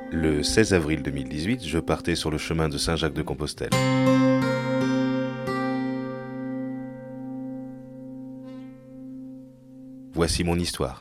Le 16 avril 2018, je partais sur le chemin de Saint-Jacques-de-Compostelle. Voici mon histoire.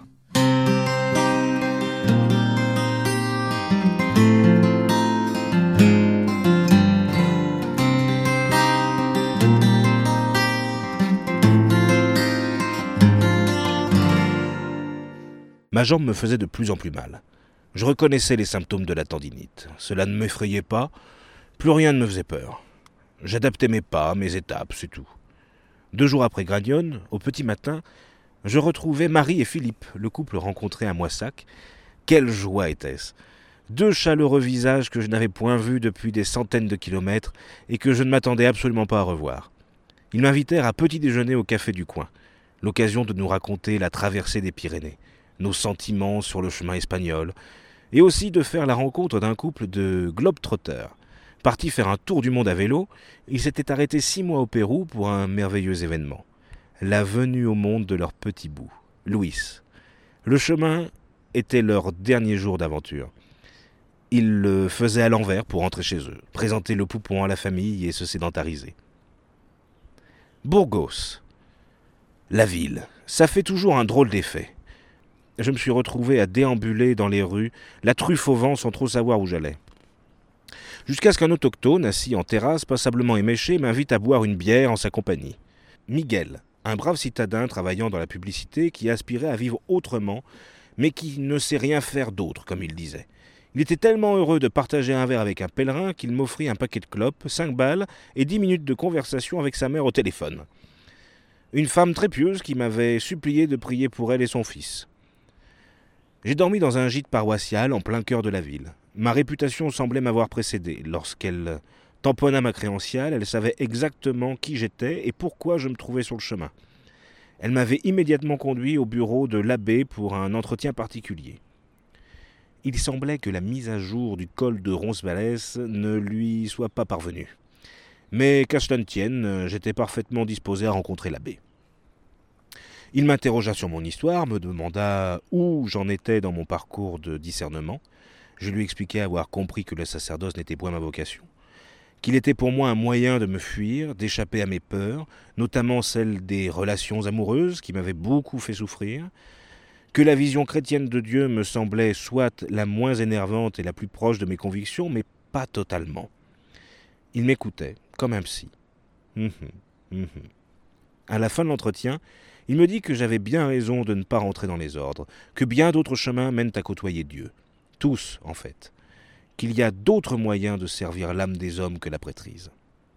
Ma jambe me faisait de plus en plus mal. Je reconnaissais les symptômes de la tendinite. Cela ne m'effrayait pas, plus rien ne me faisait peur. J'adaptais mes pas, mes étapes, c'est tout. 2 jours après Gragnone, au petit matin, je retrouvais Marie et Philippe, le couple rencontré à Moissac. Quelle joie était-ce! 2 chaleureux visages que je n'avais point vus depuis des centaines de kilomètres et que je ne m'attendais absolument pas à revoir. Ils m'invitèrent à petit déjeuner au café du coin, l'occasion de nous raconter la traversée des Pyrénées, nos sentiments sur le chemin espagnol, et aussi de faire la rencontre d'un couple de globetrotters. Partis faire un tour du monde à vélo, ils s'étaient arrêtés 6 mois au Pérou pour un merveilleux événement. La venue au monde de leur petit bout, Luis. Le chemin était leur dernier jour d'aventure. Ils le faisaient à l'envers pour rentrer chez eux, présenter le poupon à la famille et se sédentariser. Burgos. La ville, ça fait toujours un drôle d'effet. Je me suis retrouvé à déambuler dans les rues, la truffe au vent sans trop savoir où j'allais. Jusqu'à ce qu'un autochtone, assis en terrasse, passablement éméché, m'invite à boire une bière en sa compagnie. Miguel, un brave citadin travaillant dans la publicité qui aspirait à vivre autrement, mais qui ne sait rien faire d'autre, comme il disait. Il était tellement heureux de partager un verre avec un pèlerin qu'il m'offrit un paquet de clopes, 5 balles et 10 minutes de conversation avec sa mère au téléphone. Une femme très pieuse qui m'avait supplié de prier pour elle et son fils. J'ai dormi dans un gîte paroissial en plein cœur de la ville. Ma réputation semblait m'avoir précédé. Lorsqu'elle tamponna ma crédentiale, elle savait exactement qui j'étais et pourquoi je me trouvais sur le chemin. Elle m'avait immédiatement conduit au bureau de l'abbé pour un entretien particulier. Il semblait que la mise à jour du col de Roncesvalles ne lui soit pas parvenue. Mais qu'à cela ne tienne, j'étais parfaitement disposé à rencontrer l'abbé. Il m'interrogea sur mon histoire, me demanda où j'en étais dans mon parcours de discernement. Je lui expliquai avoir compris que le sacerdoce n'était point ma vocation, qu'il était pour moi un moyen de me fuir, d'échapper à mes peurs, notamment celle des relations amoureuses qui m'avaient beaucoup fait souffrir, que la vision chrétienne de Dieu me semblait soit la moins énervante et la plus proche de mes convictions, mais pas totalement. Il m'écoutait, comme un psy. À la fin de l'entretien, il me dit que j'avais bien raison de ne pas rentrer dans les ordres, que bien d'autres chemins mènent à côtoyer Dieu. Tous, en fait. Qu'il y a d'autres moyens de servir l'âme des hommes que la prêtrise.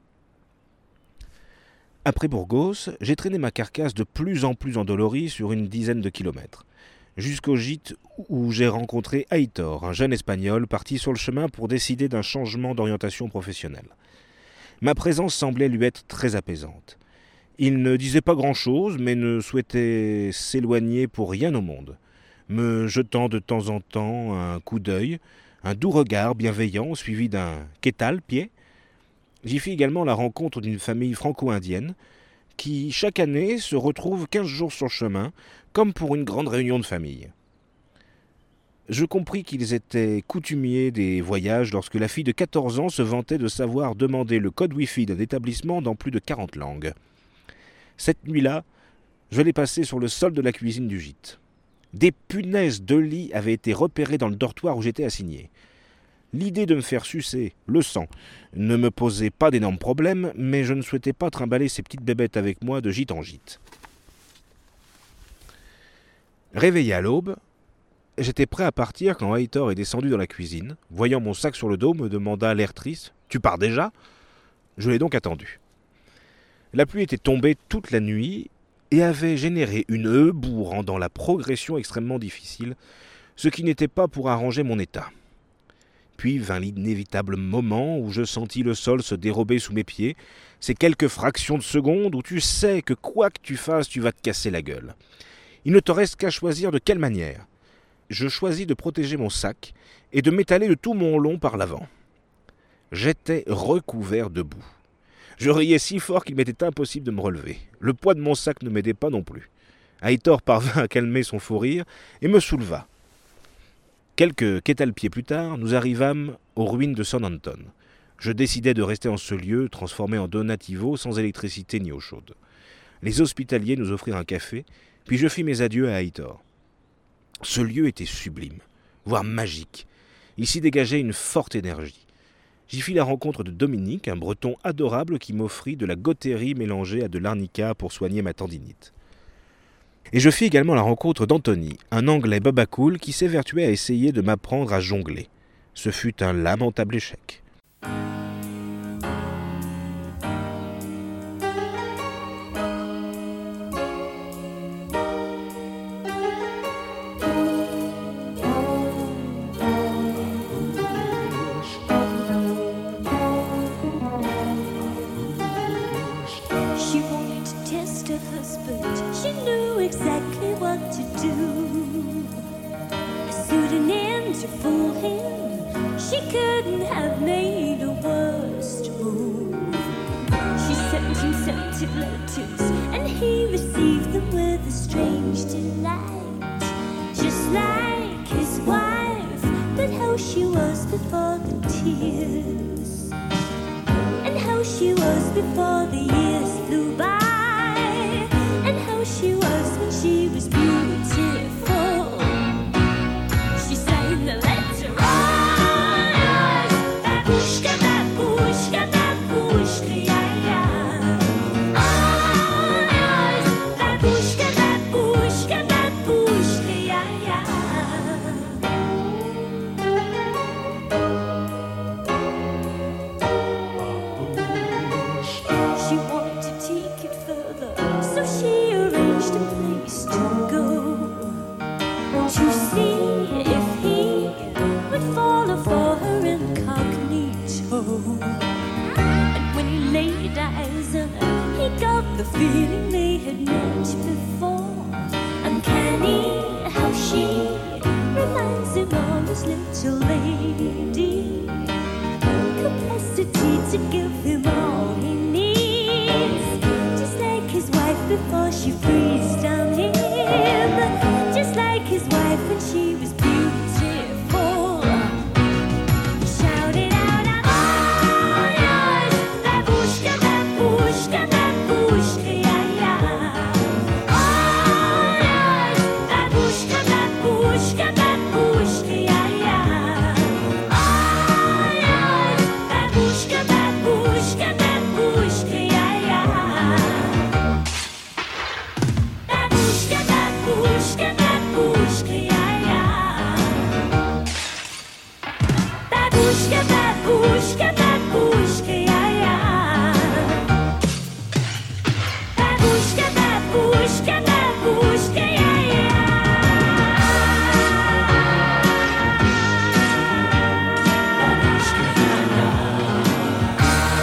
Après Burgos, j'ai traîné ma carcasse de plus en plus endolorie sur une dizaine de kilomètres, jusqu'au gîte où j'ai rencontré Aitor, un jeune Espagnol parti sur le chemin pour décider d'un changement d'orientation professionnelle. Ma présence semblait lui être très apaisante. Il ne disait pas grand-chose, mais ne souhaitait s'éloigner pour rien au monde, me jetant de temps en temps un coup d'œil, un doux regard bienveillant suivi d'un « Qu'est tal, pied ?» J'y fis également la rencontre d'une famille franco-indienne qui, chaque année, se retrouve 15 jours sur le chemin, comme pour une grande réunion de famille. Je compris qu'ils étaient coutumiers des voyages lorsque la fille de 14 ans se vantait de savoir demander le code Wi-Fi d'un établissement dans plus de 40 langues. Cette nuit-là, je l'ai passée sur le sol de la cuisine du gîte. Des punaises de lit avaient été repérées dans le dortoir où j'étais assigné. L'idée de me faire sucer le sang ne me posait pas d'énormes problèmes, mais je ne souhaitais pas trimballer ces petites bébêtes avec moi de gîte en gîte. Réveillé à l'aube, j'étais prêt à partir quand Aitor est descendu dans la cuisine. Voyant mon sac sur le dos, me demanda l'air triste « Tu pars déjà ?» Je l'ai donc attendu. La pluie était tombée toute la nuit et avait généré une boue rendant la progression extrêmement difficile, ce qui n'était pas pour arranger mon état. Puis vint l'inévitable moment où je sentis le sol se dérober sous mes pieds, ces quelques fractions de secondes où tu sais que quoi que tu fasses, tu vas te casser la gueule. Il ne te reste qu'à choisir de quelle manière. Je choisis de protéger mon sac et de m'étaler de tout mon long par l'avant. J'étais recouvert de boue. Je riais si fort qu'il m'était impossible de me relever. Le poids de mon sac ne m'aidait pas non plus. Aitor parvint à calmer son fou rire et me souleva. « Quelques quétalpieds plus tard, nous arrivâmes aux ruines de San Anton. Je décidai de rester en ce lieu, transformé en donativo, sans électricité ni eau chaude. Les hospitaliers nous offrirent un café, puis je fis mes adieux à Aitor. Ce lieu était sublime, voire magique. Il s'y dégageait une forte énergie. J'y fis la rencontre de Dominique, un breton adorable qui m'offrit de la gothérie mélangée à de l'arnica pour soigner ma tendinite. Et je fis également la rencontre d'Anthony, un Anglais babacool qui s'évertuait à essayer de m'apprendre à jongler. Ce fut un lamentable échec. She wanted to test her husband. She knew exactly what to do. Suiting to fool him. She couldn't have made a worse move. She sent him scented letters, and he received them with a strange delight. Just like his wife, but how she was before the tears, and how she was before the years flew by, and how she was when she was beautiful. She sang the letter on, babushka, babushka, babushka, ya. On, babushka, babushka, babushka, ya. She wanted to take it further, so she arranged a place to go, to see if he would fall for her incognito. And when he laid eyes on her, he got the feeling they had met before. Uncanny how she reminds him of his little lady, capacity to give him all he needs, just like his wife before she freezed on him, just like his wife when she was beautiful. He shouted out, I'm all yours, babushka, babushka, babushka, ya, ya. All yours, babushka, babushka, babushka, ya, ya. All yours, babushka, babushka, babushka, ya, ya. Babushka, babushka, babushka, ya, ya. Babushka, babushka, babushka, ya, ya. Babushka, babushka, babushka, ya, ya. Babushka, ya, ya.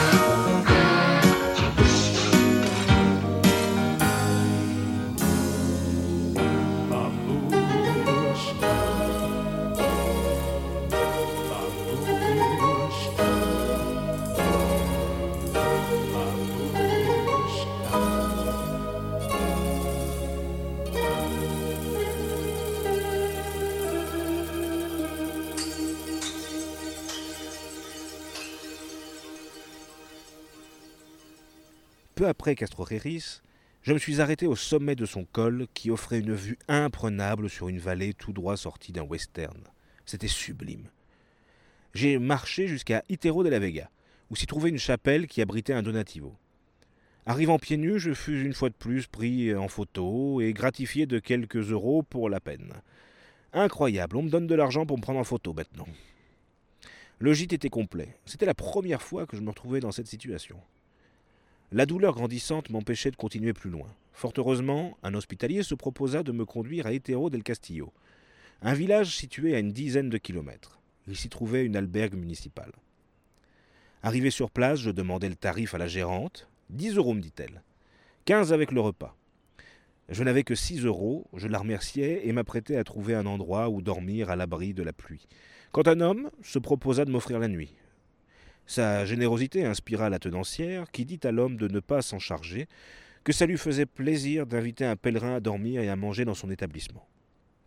Peu après Castro-Reris, je me suis arrêté au sommet de son col qui offrait une vue imprenable sur une vallée tout droit sortie d'un western. C'était sublime. J'ai marché jusqu'à Itero de la Vega, où s'y trouvait une chapelle qui abritait un donativo. Arrivant pieds nus, je fus une fois de plus pris en photo et gratifié de quelques euros pour la peine. Incroyable, on me donne de l'argent pour me prendre en photo maintenant. Le gîte était complet. C'était la première fois que je me retrouvais dans cette situation. La douleur grandissante m'empêchait de continuer plus loin. Fort heureusement, un hospitalier se proposa de me conduire à Itero del Castillo, un village situé à une dizaine de kilomètres. Il s'y trouvait une albergue municipale. Arrivé sur place, je demandai le tarif à la gérante. 10 euros, me dit-elle. 15 avec le repas. Je n'avais que 6 euros, je la remerciai et m'apprêtais à trouver un endroit où dormir à l'abri de la pluie, quand un homme se proposa de m'offrir la nuit. Sa générosité inspira la tenancière, qui dit à l'homme de ne pas s'en charger, que ça lui faisait plaisir d'inviter un pèlerin à dormir et à manger dans son établissement.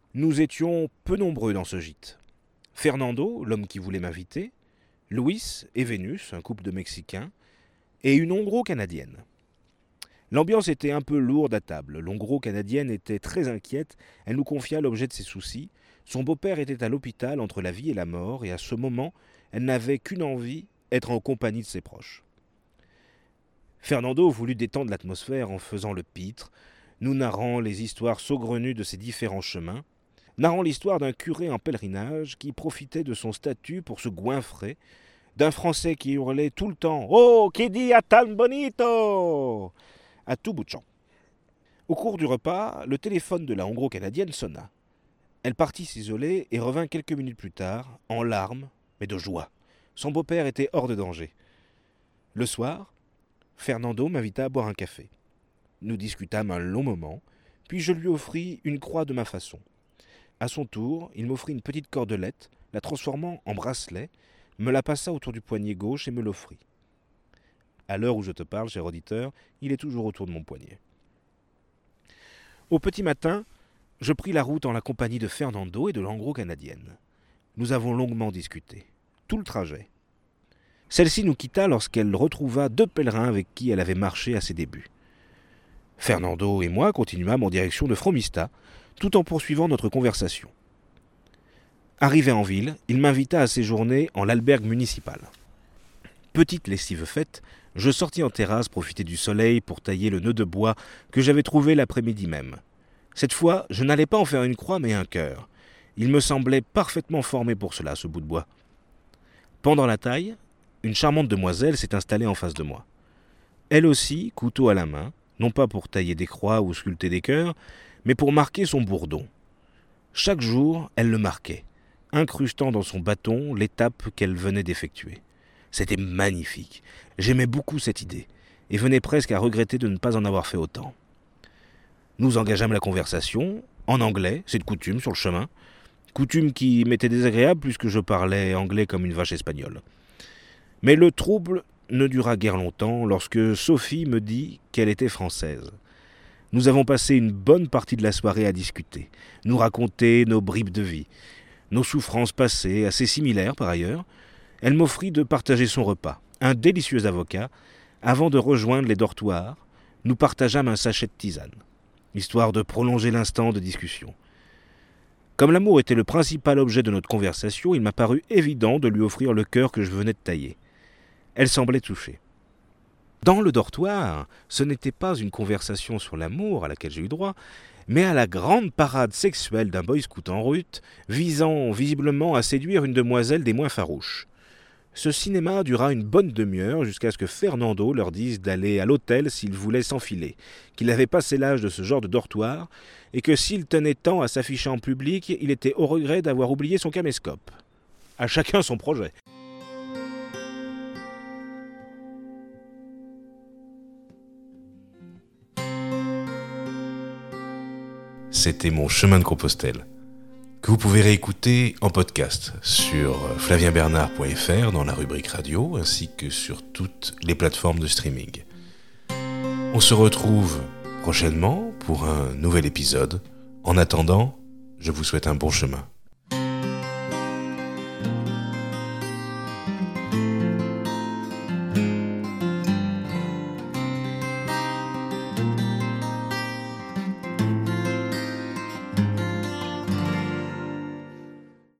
Nous étions peu nombreux dans ce gîte. Fernando, l'homme qui voulait m'inviter, Luis et Vénus, un couple de Mexicains, et une Hongro-Canadienne. L'ambiance était un peu lourde à table. L'Hongro-Canadienne était très inquiète. Elle nous confia l'objet de ses soucis. Son beau-père était à l'hôpital entre la vie et la mort, et à ce moment, elle n'avait qu'une envie, être en compagnie de ses proches. Fernando voulut détendre l'atmosphère en faisant le pitre, nous narrant les histoires saugrenues de ses différents chemins, narrant l'histoire d'un curé en pèlerinage qui profitait de son statut pour se goinfrer, d'un Français qui hurlait tout le temps « Oh, que dia tan bonito !» à tout bout de champ. Au cours du repas, le téléphone de la Hongro-Canadienne sonna. Elle partit s'isoler et revint quelques minutes plus tard, en larmes, mais de joie. Son beau-père était hors de danger. Le soir, Fernando m'invita à boire un café. Nous discutâmes un long moment, puis je lui offris une croix de ma façon. À son tour, il m'offrit une petite cordelette, la transformant en bracelet, me la passa autour du poignet gauche et me l'offrit. À l'heure où je te parle, cher auditeur, il est toujours autour de mon poignet. Au petit matin, je pris la route en la compagnie de Fernando et de l'Hongro-Canadienne. Nous avons longuement discuté, tout le trajet. Celle-ci nous quitta lorsqu'elle retrouva 2 pèlerins avec qui elle avait marché à ses débuts. Fernando et moi continuâmes en direction de Fromista, tout en poursuivant notre conversation. Arrivé en ville, il m'invita à séjourner en l'albergue municipale. Petite lessive faite, je sortis en terrasse profiter du soleil pour tailler le nœud de bois que j'avais trouvé l'après-midi même. Cette fois, je n'allais pas en faire une croix mais un cœur. Il me semblait parfaitement formé pour cela, ce bout de bois. Pendant la taille, une charmante demoiselle s'est installée en face de moi. Elle aussi, couteau à la main, non pas pour tailler des croix ou sculpter des cœurs, mais pour marquer son bourdon. Chaque jour, elle le marquait, incrustant dans son bâton l'étape qu'elle venait d'effectuer. C'était magnifique. J'aimais beaucoup cette idée, et venais presque à regretter de ne pas en avoir fait autant. Nous engageâmes la conversation, en anglais, c'est de coutume sur le chemin, coutume qui m'était désagréable puisque je parlais anglais comme une vache espagnole. Mais le trouble ne dura guère longtemps lorsque Sophie me dit qu'elle était française. Nous avons passé une bonne partie de la soirée à discuter, nous raconter nos bribes de vie, nos souffrances passées, assez similaires par ailleurs. Elle m'offrit de partager son repas, un délicieux avocat. Avant de rejoindre les dortoirs, nous partageâmes un sachet de tisane, histoire de prolonger l'instant de discussion. Comme l'amour était le principal objet de notre conversation, il m'a paru évident de lui offrir le cœur que je venais de tailler. Elle semblait touchée. Dans le dortoir, ce n'était pas une conversation sur l'amour à laquelle j'ai eu droit, mais à la grande parade sexuelle d'un boy scout en route, visant visiblement à séduire une demoiselle des moins farouches. Ce cinéma dura une bonne demi-heure jusqu'à ce que Fernando leur dise d'aller à l'hôtel s'ils voulaient s'enfiler, qu'il avait passé l'âge de ce genre de dortoir, et que s'il tenait tant à s'afficher en public, il était au regret d'avoir oublié son caméscope. À chacun son projet. C'était mon chemin de Compostelle, que vous pouvez réécouter en podcast sur flavienbernard.fr dans la rubrique radio, ainsi que sur toutes les plateformes de streaming. On se retrouve prochainement pour un nouvel épisode. En attendant, je vous souhaite un bon chemin.